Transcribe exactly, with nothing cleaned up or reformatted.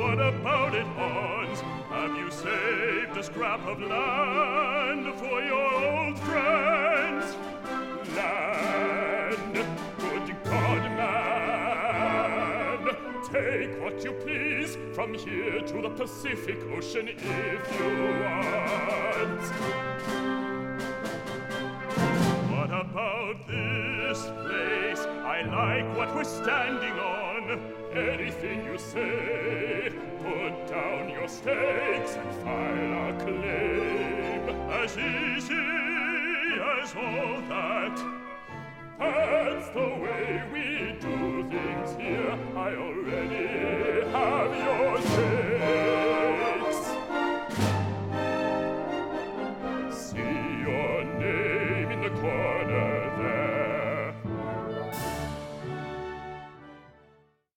What about it, Hans? Have you saved a scrap of land for your old friends? Land, good God, man! Take what you please from here to the Pacific Ocean if you want. What about this place? I like what we're standing on. Anything you say, put down your stakes and file our claim. As easy as all that. That's the way we do things here. I already